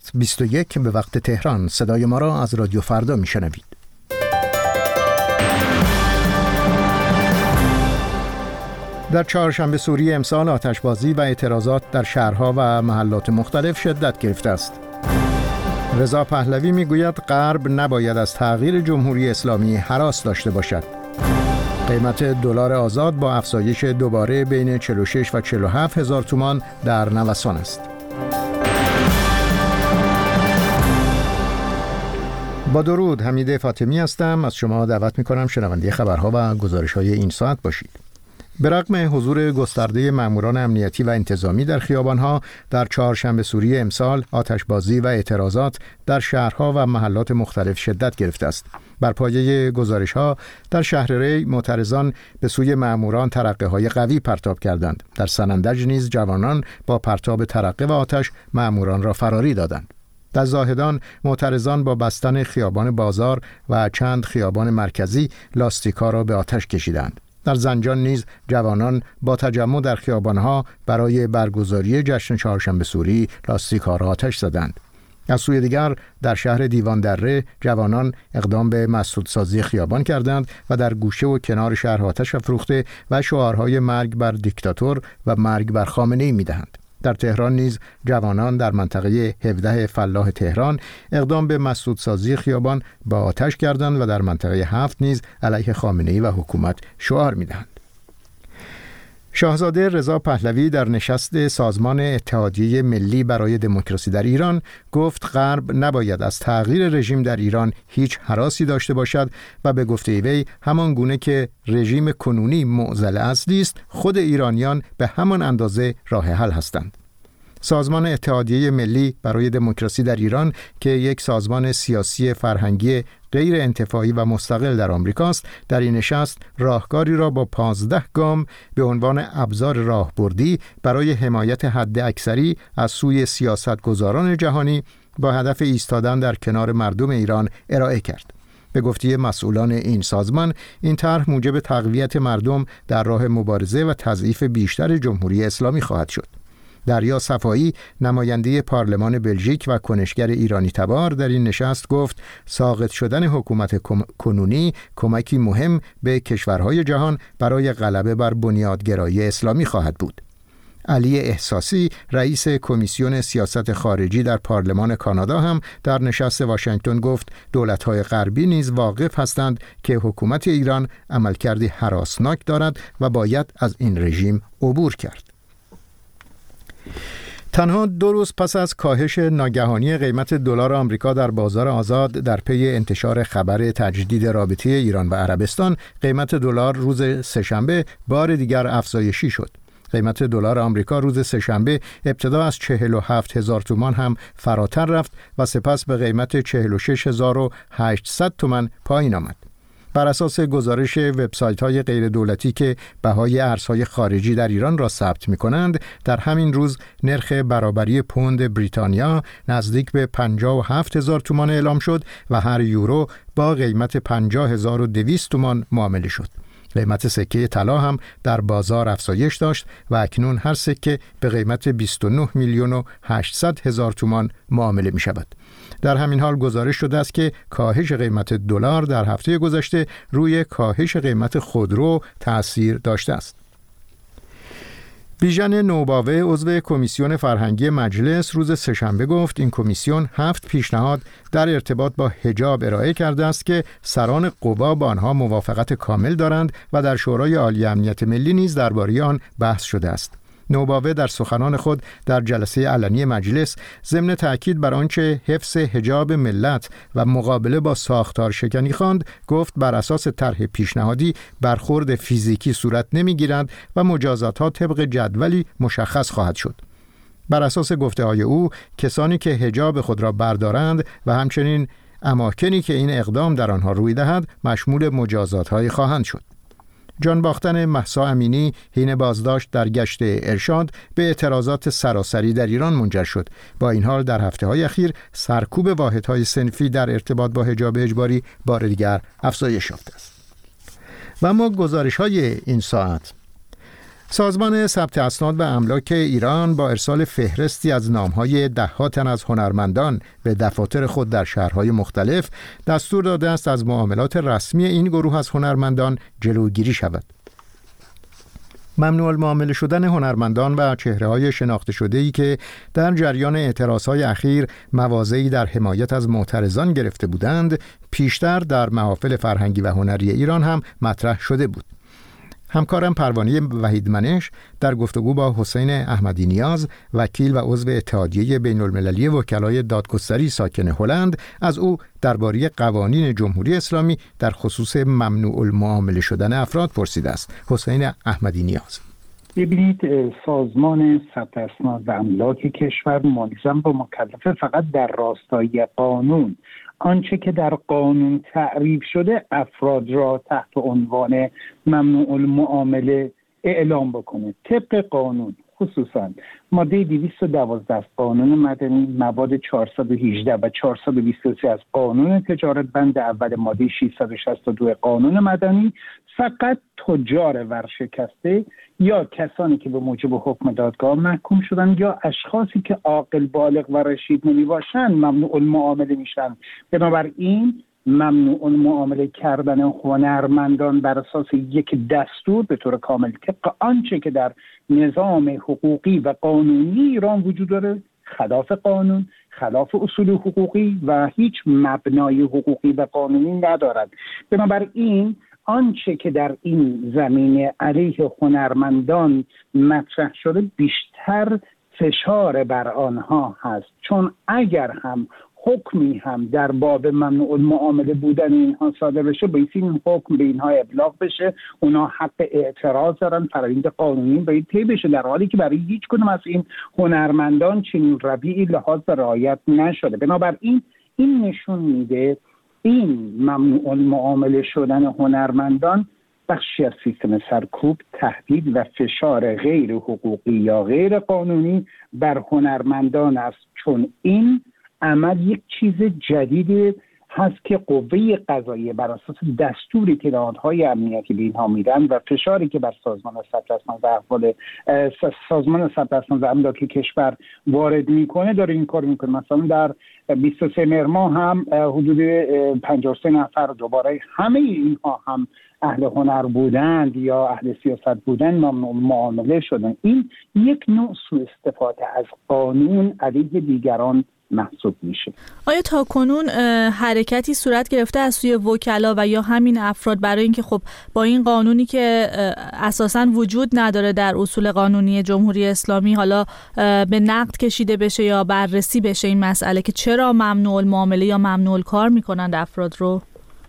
21 به وقت تهران. صدای ما را از رادیو فردا میشنوید. در چهارشنبه سوری امسال آتشبازی و اعتراضات در شهرها و محلات مختلف شدت گرفته است. رضا پهلوی میگوید غرب نباید از تغییر جمهوری اسلامی هراس داشته باشد. قیمت دلار آزاد با افزایش دوباره بین 46 و 47 هزار تومان در نوسان است. با درود، حمید فاطمی هستم. از شما دعوت می‌کنم شنونده خبرها و گزارش‌های این ساعت باشید. به رغم حضور گسترده ماموران امنیتی و انتظامی در خیابان‌ها، در چهارشنبه سوری امسال آتشبازی و اعتراضات در شهرها و محلات مختلف شدت گرفته است. بر پایه گزارش‌ها در شهر ری معترضان به سوی ماموران ترقه‌های قوی پرتاب کردند. در سنندج نیز جوانان با پرتاب ترقه و آتش ماموران را فراری دادند. در زاهدان معترضان با بستن خیابان بازار و چند خیابان مرکزی لاستیک‌ها را به آتش کشیدند. در زنجان نیز جوانان با تجمع در خیابان‌ها برای برگزاری جشن چهارشنبه سوری لاستیک‌ها را آتش زدند. از سوی دیگر در شهر دیوان دره جوانان اقدام به مسدودسازی خیابان کردند و در گوشه و کنار شهر آتش افروخته و شعارهای مرگ بر دیکتاتور و مرگ بر خامنه‌ای می‌دهند. در تهران نیز جوانان در منطقه 17 فلاح تهران اقدام به مسدودسازی خیابان با آتش کردند و در منطقه 7 نیز علیه خامنه‌ای و حکومت شعار می‌دهند. شاهزاده رضا پهلوی در نشست سازمان اتحادیه ملی برای دموکراسی در ایران گفت غرب نباید از تغییر رژیم در ایران هیچ هراسی داشته باشد و به گفته وی همان گونه که رژیم کنونی معضل اصلی است، خود ایرانیان به همان اندازه راه حل هستند. سازمان اتحادیه ملی برای دموکراسی در ایران که یک سازمان سیاسی فرهنگی غیر انتفاعی و مستقل در آمریکاست، در این نشست راهکاری را با 15 گام به عنوان ابزار راهبردی برای حمایت حد اکثری از سوی سیاستگزاران جهانی با هدف ایستادن در کنار مردم ایران ارائه کرد. به گفته مسئولان این سازمان، این طرح موجب تقویت مردم در راه مبارزه و تضعیف بیشتر جمهوری اسلامی خواهد شد. دریا صفایی، نماینده پارلمان بلژیک و کنشگر ایرانی تبار، در این نشست گفت ساقط شدن حکومت کنونی کمکی مهم به کشورهای جهان برای غلبه بر بنیادگرایی اسلامی خواهد بود. علی احساسی، رئیس کمیسیون سیاست خارجی در پارلمان کانادا، هم در نشست واشنگتن گفت دولت‌های غربی نیز واقف هستند که حکومت ایران عملکردی هراسناک دارد و باید از این رژیم عبور کرد. تنها 2 روز پس از کاهش ناگهانی قیمت دلار آمریکا در بازار آزاد در پی انتشار خبر تجدید رابطه ایران و عربستان، قیمت دلار روز سه‌شنبه بار دیگر افزایشی شد. قیمت دلار آمریکا روز سه‌شنبه ابتدا از 47 هزار تومان هم فراتر رفت و سپس به قیمت 46,800 تومان پایین آمد. بر اساس گزارش وبسایت‌های غیر دولتی که بهای ارزهای خارجی در ایران را ثبت می‌کنند، در همین روز نرخ برابری پوند بریتانیا نزدیک به 57,000 تومان اعلام شد و هر یورو با قیمت 50,200 تومان معامله شد. قیمت سکه طلا هم در بازار افزایش داشت و اکنون هر سکه به قیمت 29 میلیون و 800 هزار تومان معامله می شود. در همین حال گزارش شده است که کاهش قیمت دلار در هفته گذشته روی کاهش قیمت خودرو تأثیر داشته است. بیژن نوباوه، عضو کمیسیون فرهنگی مجلس، روز سه‌شنبه گفت این کمیسیون 7 پیشنهاد در ارتباط با حجاب ارائه کرده است که سران قوا با آنها موافقت کامل دارند و در شورای عالی امنیت ملی نیز درباره آن بحث شده است. نوباوه در سخنان خود در جلسه علنی مجلس ضمن تأکید بر آنچه حفظ حجاب ملت و مقابله با ساختار شکنی خواند، گفت بر اساس طرح پیشنهادی برخورد فیزیکی صورت نمی‌گیرد و مجازات‌ها طبق جدولی مشخص خواهد شد. بر اساس گفته‌های او، کسانی که حجاب خود را بردارند و همچنین اماکنی که این اقدام در آنها روی دهد مشمول مجازات‌های خواهند شد. جان باختن مهسا امینی حین بازداشت در گشت ارشاد به اعتراضات سراسری در ایران منجر شد. با این حال در هفته‌های اخیر سرکوب واحدهای صنفی در ارتباط با حجاب اجباری بار دیگر افزایش یافته است. و اما گزارش‌های این ساعت: سازمان ثبت اسناد و املاک ایران با ارسال فهرستی از نام‌های ده‌ها تن از هنرمندان به دفاتر خود در شهرهای مختلف دستور داده است از معاملات رسمی این گروه از هنرمندان جلوگیری شود. ممنوع المعامله شدن هنرمندان و چهره‌های شناخته شده‌ای که در جریان اعتراضهای اخیر مواضعی در حمایت از معترضان گرفته بودند، پیشتر در محافل فرهنگی و هنری ایران هم مطرح شده بود. همکارم پروانه وحیدمنش در گفتگو با حسین احمدی نیاز، وکیل و عضو اتحادیه بین‌المللی وکلای دادگستری ساکن هلند، از او درباره قوانین جمهوری اسلامی در خصوص ممنوع المعامله شدن افراد پرسیده است. حسین احمدی نیاز: ببینید، سازمان ثبت اسناد و املاک کشور ملزم به مکلفه فقط در راستای قانون آنچه که در قانون تعریف شده افراد را تحت عنوان ممنوع المعامله اعلام بکنه. طبق قانون، خصوصا ماده 212 قانون مدنی، مواد 418 و 423 از قانون تجارت، بند اول ماده 662 قانون مدنی، فقط تجار ورشکسته یا کسانی که به موجب حکم دادگاه محکوم شدن یا اشخاصی که عاقل بالغ و رشید نمی باشند ممنوع المعامله میشن. بنابراین ممنوع المعامله کردن هنرمندان بر اساس یک دستور به طور کامل طبق آنچه که در نظام حقوقی و قانونی ایران وجود داره، خلاف قانون، خلاف اصول حقوقی و هیچ مبنای حقوقی و قانونی ندارد. بنابراین آنچه که در این زمینه علیه هنرمندان مطرح شده بیشتر فشار بر آنها هست، چون اگر هم حکمی هم در باب ممنوع المعامله بودن اینها صادر بشه، باید این حکم به اینها ابلاغ بشه، اونا حق اعتراض دارن، فرآیند قانونی باید طی بشه، در حالی که برای هیچ کدوم از این هنرمندان چنین رویه‌ای لحاظ به رعایت نشده. بنابراین این نشون میده این ممنوع المعامله شدن هنرمندان بخشی از سیستم سرکوب، تهدید و فشار غیر حقوقی یا غیر قانونی بر هنرمندان است، چون این عمل یک چیز جدیدی هست که قوه قضاییه بر اساس دستوری که نهادهای امنیتی به اینها میدن و فشاری که بر سازمان ثبت اسناد و املاک کشور وارد میکنه داره این کار میکنه. مثلا در 23 مهر ماه هم حدود 53 نفر دوباره همه اینها هم اهل هنر بودند یا اهل سیاست بودند ممنوع معامله شدن. این یک نوع سوء استفاده از قانون علیه دیگران محسوب میشه. آیا تا کنون حرکتی صورت گرفته از سوی وکلا و یا همین افراد برای اینکه خب با این قانونی که اساساً وجود نداره در اصول قانونی جمهوری اسلامی حالا به نقد کشیده بشه یا بررسی بشه این مسئله که چرا ممنوع المعامله یا ممنوع الکار میکنند افراد رو؟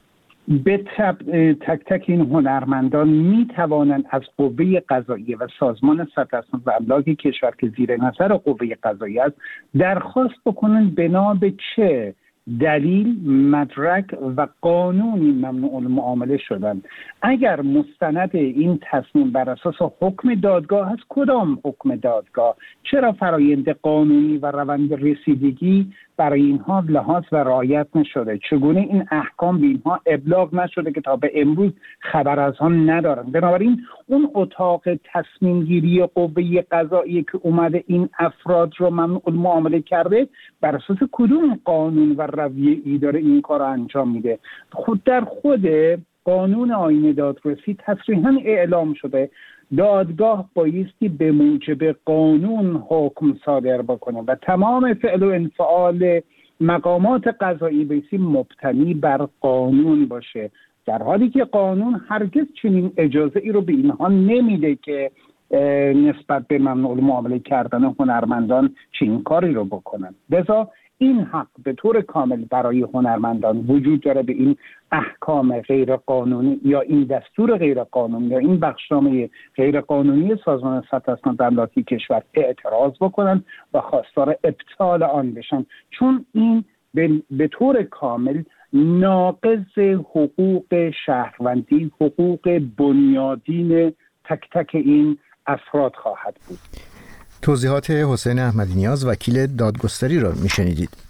به تک تک این هنرمندان می توانند از قوه قضاییه و سازمان ثبت اسناد و املاک کشور که زیر نظر قوه قضاییه است درخواست بکنند بنا به چه دلیل، مدرک و قانونی ممنوع المعامله شدن. اگر مستند این تصمیم بر اساس حکم دادگاه است، کدام حکم دادگاه؟ چرا فرایند قانونی و روند رسیدگی برای اینها لحاظ و رعایت نشده؟ چگونه این احکام به اینها ابلاغ نشده که تا به امروز خبر از آن ندارند؟ بنابراین اون اتاق تصمیم گیری قوه قضاییه که اومده این افراد رو ممنوع المعامله کرده بر اساس کدوم قانون و رویه‌ای داره این کار رو انجام میده؟ خود در خود قانون آیین دادرسی تصریحاً اعلام شده دادگاه بایستی به موجب قانون حکم صادر بکنه و تمام فعل و انفعال مقامات قضایی بایستی مبتنی بر قانون باشه، در حالی که قانون هرگز چنین اجازه ای رو به اینها نمیده که نسبت به ممنوع المعامله کردن هنرمندان چنین کاری رو بکنن. لذا این حق به طور کامل برای هنرمندان وجود داره به این احکام غیر قانونی یا این دستور غیر قانونی یا این بخشنامه غیر قانونی سازمان ثبت اسناد و املاک کشور اعتراض بکنن و خواستار ابطال آن بشن، چون این به طور کامل ناقض حقوق شهروندی، حقوق بنیادین تک تک این افراد خواهد بود. توضیحات حسین احمدی نیاز، وکیل دادگستری را میشنیدید.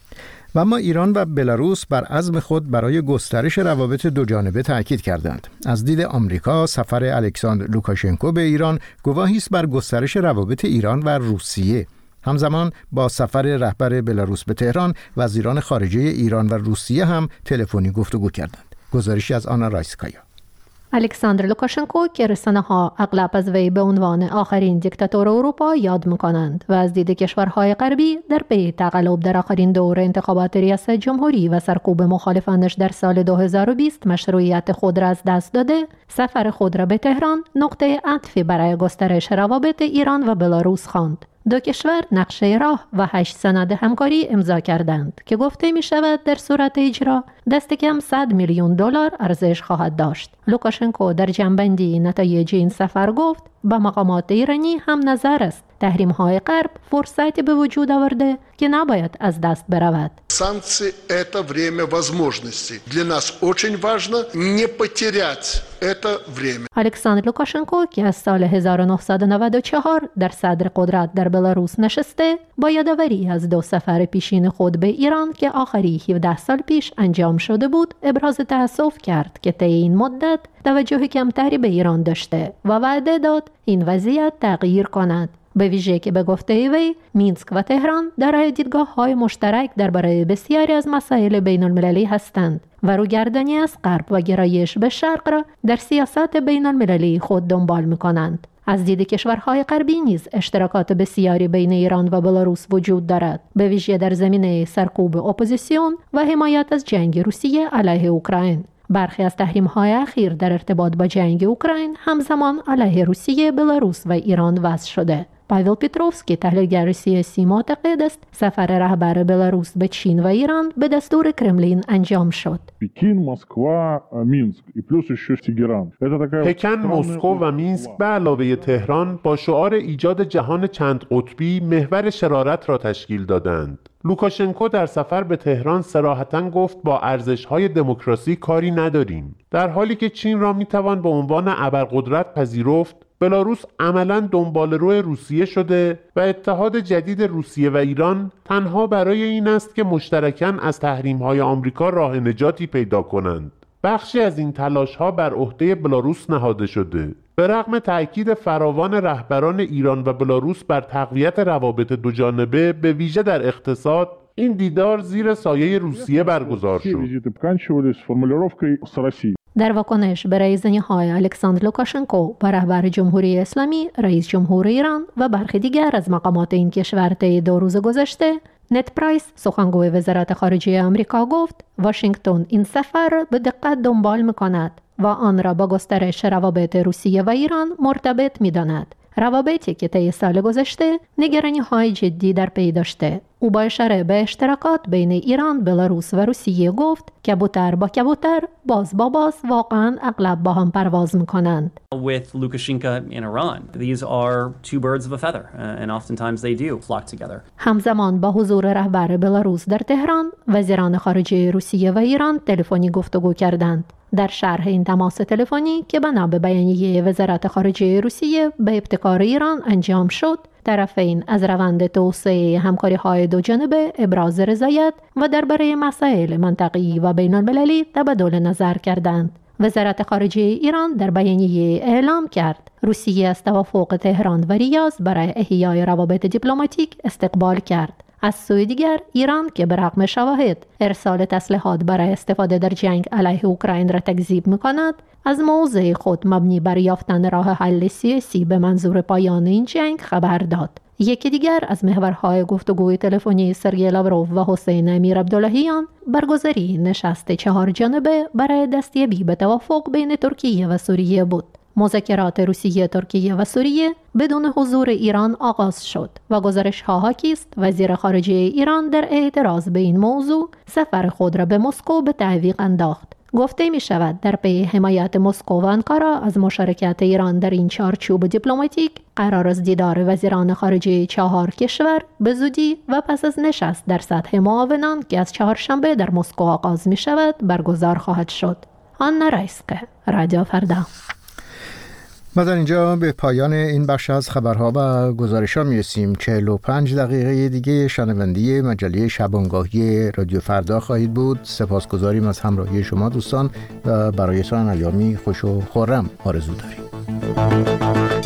و اما ایران و بلاروس بر عزم خود برای گسترش روابط دوجانبه تاکید کردند. از دید آمریکا، سفر الکساندر لوکاشنکو به ایران گواهی است بر گسترش روابط ایران و روسیه. همزمان با سفر رهبر بلاروس به تهران، وزیران خارجه ایران و روسیه هم تلفنی گفتگو کردند. گزارشی از آنا رایسکایا. الکساندر لوکاشنکو که رسانه‌ها اغلب از وی به عنوان آخرین دیکتاتور اروپا یاد می‌کنند و از دید کشورهای غربی در پی تقلب در آخرین دور انتخابات ریاست جمهوری و سرکوب مخالفانش در سال 2020 مشروعیت خود را از دست داده، سفر خود را به تهران نقطه عطفی برای گسترش روابط ایران و بلاروس خواند. دو کشور نقشه راه و 8 سند همکاری امضا کردند که گفته می شود در صورت اجرا دست کم 100 میلیون دلار ارزش خواهد داشت. لوکاشنکو در جنبندی نتایج این سفر گفت به مقامات ایرانی هم نظر است تحریم‌های غرب فرصتی به وجود آورده که نباید از دست برود. Санкции – это время возможностей. Для нас очень важно не потерять это время. الکساندر لوکاشنکو که از سال 1994 در صدر قدرت در بلاروس نشسته، با یادآوری از 2 سفر پیشین خود به ایران که آخری 17 سال پیش انجام شده بود، ابراز تأسف کرد که طی این مدت توجه کمتری به ایران داشته و وعده داد این وضعیت تغییر کند. به ویژه که به گفته وی مینسک و تهران دارای دیدگاه‌های مشترک درباره بسیاری از مسائل بین‌المللی هستند و روگردانی از غرب و گرایش به شرق را در سیاست بین‌المللی خود دنبال می‌کنند. از دید کشورهای غربی نیز اشتراکات بسیاری بین ایران و بلاروس وجود دارد، به ویژه در زمینه سرکوب اپوزیسیون و حمایت از جنگ روسیه علیه اوکراین. برخی از تحریم‌های اخیر در ارتباط با جنگ اوکراین همزمان علیه روسیه، بلاروس و ایران وضع شده. پاول پیتروفسکی تحلیلگر سیاسی معتقد است سفر رهبر بلاروس به چین و ایران به دستور کرملین انجام شد. پکن، مسکو و مینسک به علاوه تهران با شعار ایجاد جهان چند قطبی محور شرارت را تشکیل دادند. لوکاشنکو در سفر به تهران صراحتاً گفت با ارزش‌های دموکراسی کاری نداریم، در حالی که چین را می‌توان به عنوان ابرقدرت پذیرفت. بلاروس عملاً دنباله‌رو روسیه شده و اتحاد جدید روسیه و ایران تنها برای این است که مشترکاً از تحریم‌های آمریکا راه نجاتی پیدا کنند. بخشی از این تلاش‌ها بر عهده بلاروس نهاده شده. به رغم تأکید فراوان رهبران ایران و بلاروس بر تقویت روابط دوجانبه به ویژه در اقتصاد، این دیدار زیر سایه روسیه برگزار شد. در واکنش به رایزنی‌های الکساندر لوکاشنکو و رهبر جمهوری اسلامی، رئیس جمهور ایران و برخی دیگر از مقامات این کشور طی 2 روز گذشته، نت پرایس سخنگوی وزارت خارجه آمریکا گفت واشنگتن این سفر به دقت دنبال می‌کند و آن را با گسترش روابط روسیه و ایران مرتبط می‌داند. روابطی که طی سال گذشته نگرانی‌های جدی در پی داشته. او با اشاره به اشتراکات بین ایران، بلاروس و روسیه گفت کبوتر با کبوتر، باز با باز واقعاً اغلب با هم پرواز می‌کنند. With Lukashenko in Iran, these are 2 birds of a feather and oftentimes they do flock together. همزمان با حضور رهبر بلاروس در تهران، وزیران خارجه روسیه و ایران تلفنی گفتگو کردند. در شرح این تماس تلفنی که بنا به بیانیه وزارت خارجه روسیه به ابتکار ایران انجام شد، طرفین از روند توسعه همکاری‌های دوجانبه ابراز رضایت و درباره مسائل منطقه‌ای و بین‌المللی تبادل نظر کردند. وزارت خارجه ایران در بیانیه اعلام کرد روسیه از توافق تهران و ریاض برای احیای روابط دیپلماتیک استقبال کرد. از سوی دیگر ایران که به رغم شواهد ارسال تسلیحات برای استفاده در جنگ علیه اوکراین را تکذیب می‌کند، از موضع خود مبنی بر یافتن راه حل سیاسی به منظور پایان این جنگ خبر داد. یکی دیگر از محورهای گفتگوی تلفنی سرگئی لاوروف و حسین امیر عبداللهیان برگزاری نشست 4 جانبه برای دستیابی به توافق بین ترکیه و سوریه بود. مذاکرات روسیه، ترکیه و سوریه بدون حضور ایران آغاز شد و گزارش‌ها حاکی است وزیر خارجه ایران در اعتراض به این موضوع سفر خود را به مسکو به تعویق انداخت. گفته می شود در پی حمایت مسکو و آنکارا از مشارکت ایران در این چارچوب دیپلماتیک، قرار است دیدار وزیران خارجه 4 کشور به زودی و پس از نشست در سطح معاونان که از چهارشنبه در مسکو آغاز می شود برگزار خواهد شد. آنا رایسکه، رادیو فردا. ما در اینجا به پایان این بخش از خبرها و گزارش‌ها میرسیم. 45 دقیقه دیگه شنوندی مجله شبانگاهی رادیو فردا خواهید بود. سپاسگزاریم از همراهی شما دوستان و برایتان ایامی خوش و خرم آرزو داریم.